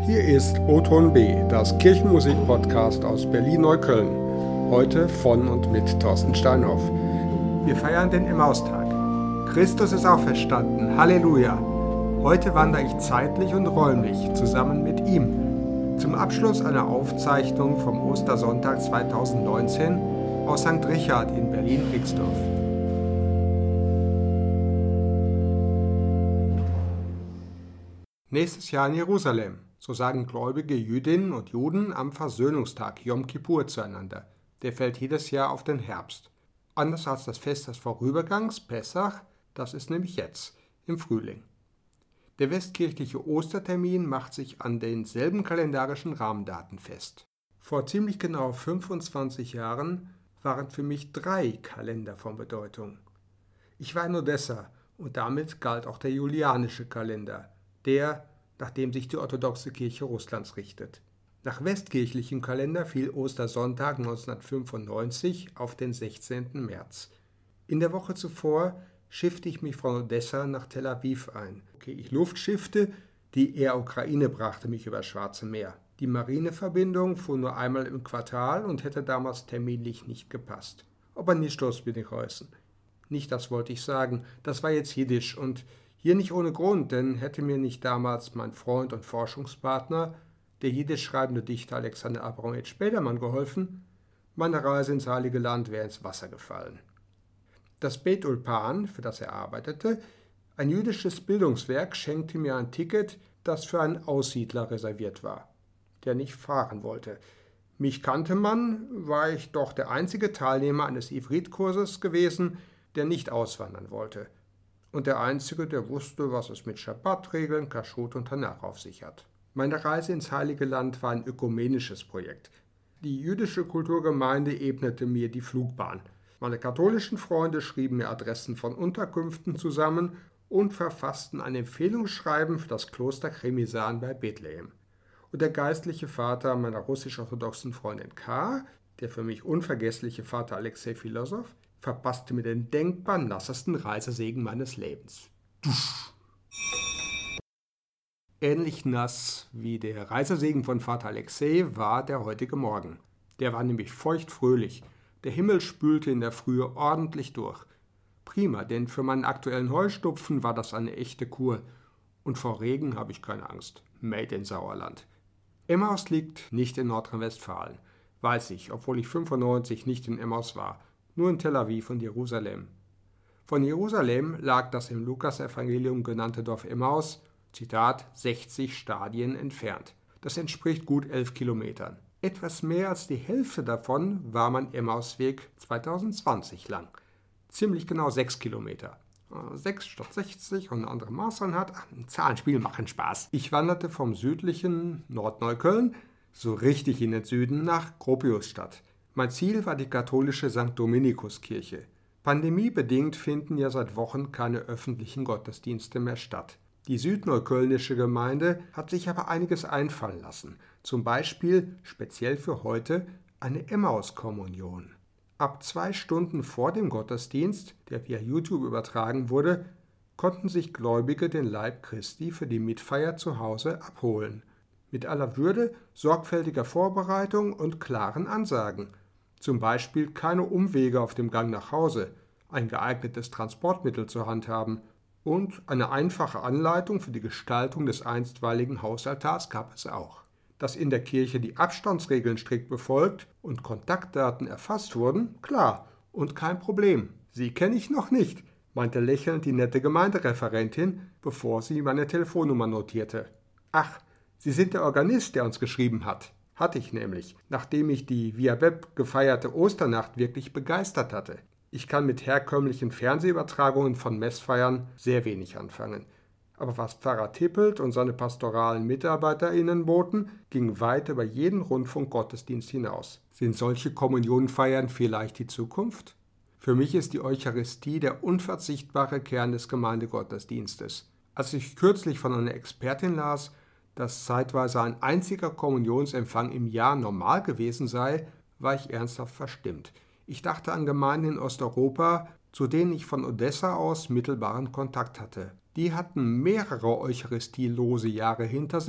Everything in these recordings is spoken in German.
Hier ist O-Ton B, das Kirchenmusik-Podcast aus Berlin-Neukölln. Heute von und mit Thorsten Steinhoff. Wir feiern den Emmaustag. Christus ist auferstanden. Halleluja! Heute wandere ich zeitlich und räumlich zusammen mit ihm. Zum Abschluss einer Aufzeichnung vom Ostersonntag 2019 aus St. Richard in Berlin-Rixdorf. Nächstes Jahr in Jerusalem. So sagen gläubige Jüdinnen und Juden am Versöhnungstag Yom Kippur zueinander. Der fällt jedes Jahr auf den Herbst. Anders als das Fest des Vorübergangs, Pessach, das ist nämlich jetzt, im Frühling. Der westkirchliche Ostertermin macht sich an denselben kalendarischen Rahmendaten fest. Vor ziemlich genau 25 Jahren waren für mich 3 Kalender von Bedeutung. Ich war in Odessa und damit galt auch der julianische Kalender, der, nach dem sich die orthodoxe Kirche Russlands richtet. Nach westkirchlichem Kalender fiel Ostersonntag 1995 auf den 16. März. In der Woche zuvor schiffte ich mich von Odessa nach Tel Aviv ein. Ich luftschiffte, die Air Ukraine brachte mich über das Schwarze Meer. Die Marineverbindung fuhr nur einmal im Quartal und hätte damals terminlich nicht gepasst. Aber nicht los bin ich heißen. Nicht das wollte ich sagen, das war jetzt Jiddisch und hier nicht ohne Grund, denn hätte mir nicht damals mein Freund und Forschungspartner, der jiddisch schreibende Dichter Alexander Abramowitsch Bedermann, geholfen, meine Reise ins Heilige Land wäre ins Wasser gefallen. Das Beit Ulpan, für das er arbeitete, ein jüdisches Bildungswerk, schenkte mir ein Ticket, das für einen Aussiedler reserviert war, der nicht fahren wollte. Mich kannte man, war ich doch der einzige Teilnehmer eines Ivrit-Kurses gewesen, der nicht auswandern wollte. Und der Einzige, der wusste, was es mit Schabbat-Regeln, Kashrut und Tanach auf sich hat. Meine Reise ins Heilige Land war ein ökumenisches Projekt. Die jüdische Kulturgemeinde ebnete mir die Flugbahn. Meine katholischen Freunde schrieben mir Adressen von Unterkünften zusammen und verfassten ein Empfehlungsschreiben für das Kloster Chemisan bei Bethlehem. Und der geistliche Vater meiner russisch-orthodoxen Freundin K., der für mich unvergessliche Vater Alexei Filosow, verpasste mir den denkbar nassesten Reisesegen meines Lebens. Ähnlich nass wie der Reisesegen von Vater Alexei war der heutige Morgen. Der war nämlich feuchtfröhlich. Der Himmel spülte in der Frühe ordentlich durch. Prima, denn für meinen aktuellen Heustupfen war das eine echte Kur. Und vor Regen habe ich keine Angst. Made in Sauerland. Emmaus liegt nicht in Nordrhein-Westfalen. Weiß ich, obwohl ich 95 nicht in Emmaus war. Nur in Tel Aviv und Jerusalem. Von Jerusalem lag das im Lukasevangelium genannte Dorf Emmaus, Zitat, 60 Stadien entfernt. Das entspricht gut 11 Kilometern. Etwas mehr als die Hälfte davon war mein Emmausweg 2020 lang. Ziemlich genau 6 Kilometer. 6 statt 60 und eine andere Maßeinheit. Zahlenspiele machen Spaß. Ich wanderte vom südlichen Nordneukölln so richtig in den Süden nach Gropiusstadt. Mein Ziel war die katholische St. Dominikus-Kirche. Pandemiebedingt finden ja seit Wochen keine öffentlichen Gottesdienste mehr statt. Die südneuköllnische Gemeinde hat sich aber einiges einfallen lassen. Zum Beispiel, speziell für heute, eine Emmaus-Kommunion. Ab 2 Stunden vor dem Gottesdienst, der via YouTube übertragen wurde, konnten sich Gläubige den Leib Christi für die Mitfeier zu Hause abholen. Mit aller Würde, sorgfältiger Vorbereitung und klaren Ansagen. Zum Beispiel keine Umwege auf dem Gang nach Hause, ein geeignetes Transportmittel zur Hand haben und eine einfache Anleitung für die Gestaltung des einstweiligen Hausaltars gab es auch. Dass in der Kirche die Abstandsregeln strikt befolgt und Kontaktdaten erfasst wurden, klar und kein Problem. Sie kenne ich noch nicht, meinte lächelnd die nette Gemeindereferentin, bevor sie meine Telefonnummer notierte. Ach, Sie sind der Organist, der uns geschrieben hat. Hatte ich nämlich, nachdem ich die via Web gefeierte Osternacht wirklich begeistert hatte. Ich kann mit herkömmlichen Fernsehübertragungen von Messfeiern sehr wenig anfangen. Aber was Pfarrer Tippelt und seine pastoralen MitarbeiterInnen boten, ging weit über jeden Rundfunkgottesdienst hinaus. Sind solche Kommunionfeiern vielleicht die Zukunft? Für mich ist die Eucharistie der unverzichtbare Kern des Gemeindegottesdienstes. Als ich kürzlich von einer Expertin las, dass zeitweise ein einziger Kommunionsempfang im Jahr normal gewesen sei, war ich ernsthaft verstimmt. Ich dachte an Gemeinden in Osteuropa, zu denen ich von Odessa aus mittelbaren Kontakt hatte. Die hatten mehrere eucharistielose Jahre hinter sich,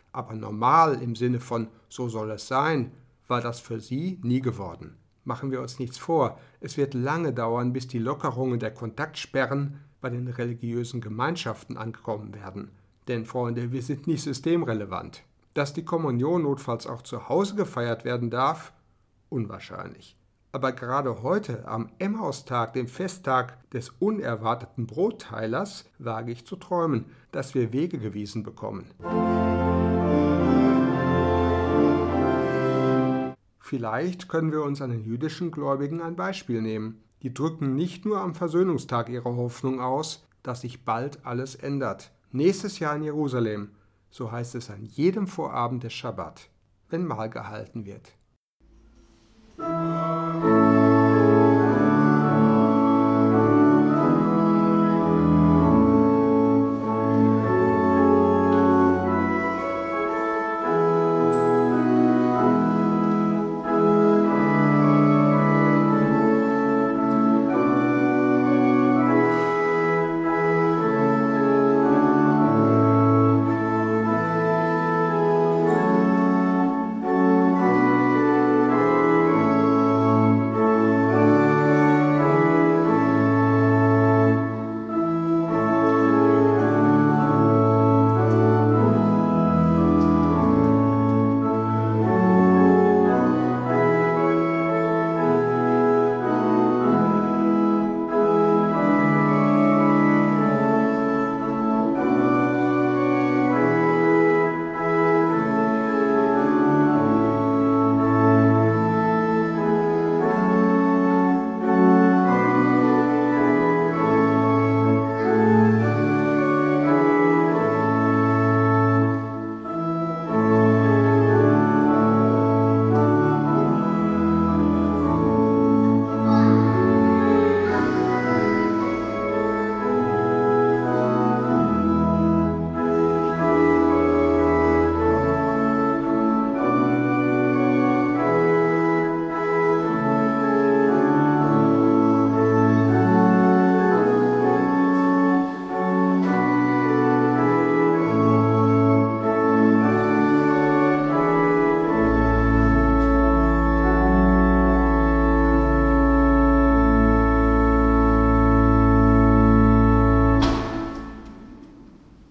Aber normal im Sinne von so soll es sein, war das für sie nie geworden. Machen wir uns nichts vor, es wird lange dauern, bis die Lockerungen der Kontaktsperren bei den religiösen Gemeinschaften angekommen werden. Denn, Freunde, wir sind nicht systemrelevant. Dass die Kommunion notfalls auch zu Hause gefeiert werden darf? Unwahrscheinlich. Aber gerade heute, am Emmaustag, dem Festtag des unerwarteten Brotteilers, wage ich zu träumen, dass wir Wege gewiesen bekommen. Vielleicht können wir uns an den jüdischen Gläubigen ein Beispiel nehmen. Die drücken nicht nur am Versöhnungstag ihre Hoffnung aus, dass sich bald alles ändert. Nächstes Jahr in Jerusalem, so heißt es an jedem Vorabend des Schabbat, wenn Mahl gehalten wird.